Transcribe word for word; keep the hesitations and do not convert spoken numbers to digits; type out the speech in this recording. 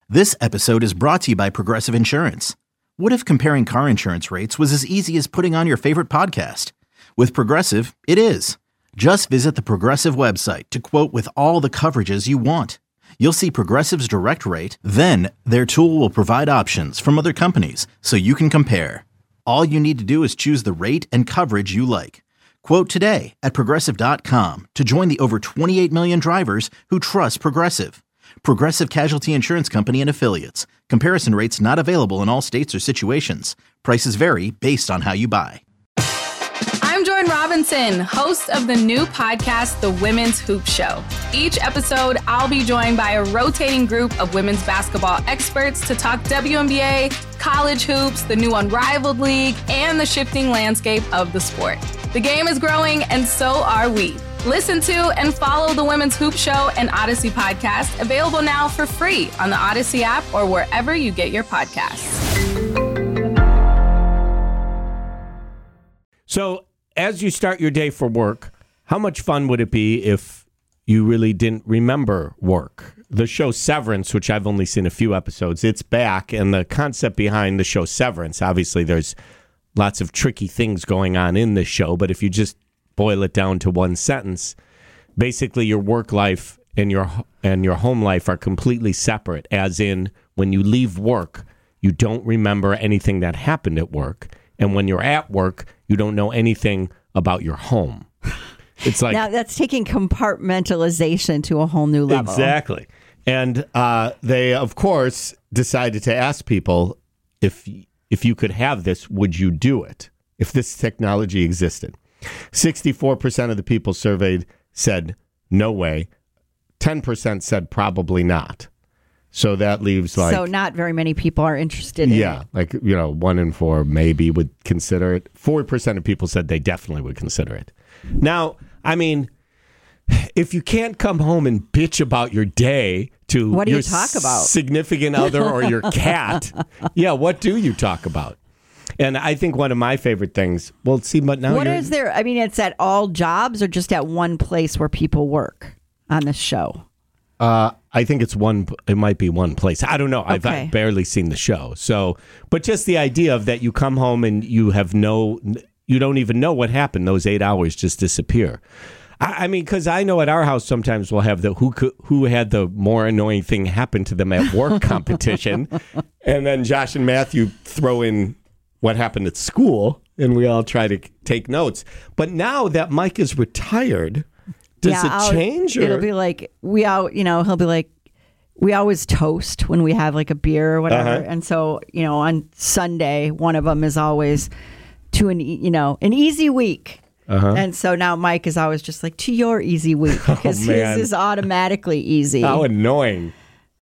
This episode is brought to you by Progressive Insurance. What if comparing car insurance rates was as easy as putting on your favorite podcast? With Progressive, it is. Just visit the Progressive website to quote with all the coverages you want. You'll see Progressive's direct rate, then their tool will provide options from other companies so you can compare. All you need to do is choose the rate and coverage you like. Quote today at Progressive dot com to join the over twenty-eight million drivers who trust Progressive. Progressive Casualty Insurance Company and Affiliates. Comparison rates not available in all states or situations. Prices vary based on how you buy. I'm Jordan Robinson, host of the new podcast, The Women's Hoop Show. Each episode, I'll be joined by a rotating group of women's basketball experts to talk W N B A, college hoops, the new Unrivaled League, and the shifting landscape of the sport. The game is growing, and so are we. Listen to and follow the Women's Hoop Show and Odyssey podcast, available now for free on the Odyssey app or wherever you get your podcasts. So, as you start your day for work, how much fun would it be if you really didn't remember work? The show Severance, which I've only seen a few episodes, it's back, and the concept behind the show Severance, obviously there's lots of tricky things going on in this show, but if you just boil it down to one sentence, basically your work life and your and your home life are completely separate, as in when you leave work, you don't remember anything that happened at work, and when you're at work, you don't know anything about your home. It's like now that's taking compartmentalization to a whole new level. Exactly. And uh, they, of course, decided to ask people, if if you could have this, would you do it? If this technology existed. sixty-four percent of the people surveyed said no way. ten percent said probably not. So that leaves like... So not very many people are interested in yeah, it. like, you know, one in four maybe would consider it. four percent of people said they definitely would consider it. Now, I mean, if you can't come home and bitch about your day to what do your you talk about? significant other or your cat, yeah, what do you talk about? And I think one of my favorite things, well, see, but now What you're, is there? I mean, it's at all jobs or just at one place where people work on this show? Uh, I think it's one, it might be one place. I don't know. I've, Okay. I've barely seen the show. So, but just the idea of that you come home and you have no, you don't even know what happened. Those eight hours just disappear. I, I mean, because I know at our house sometimes we'll have the who could, who had the more annoying thing happen to them at work competition. And then Josh and Matthew throw in what happened at school, and we all try to take notes. But now that Mike is retired, does yeah, it I'll- change? Or? It'll be like, we all, you know, he'll be like, we always toast when we have like a beer or whatever. Uh-huh. And so, you know, on Sunday, one of them is always to an, e- you know, an easy week. Uh-huh. And so now Mike is always just like, to your easy week, because Oh, man. his is automatically easy. How annoying.